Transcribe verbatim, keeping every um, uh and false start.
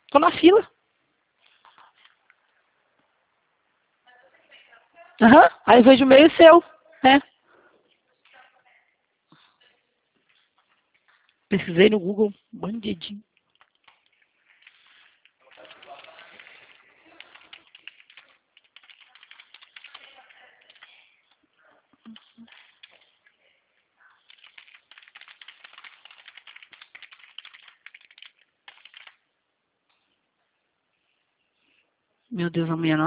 Tô na fila. Aham. Uhum. Aí eu vejo o meio seu, né? Pesquisei no Google, bandidinho. Meu Deus, a mulher não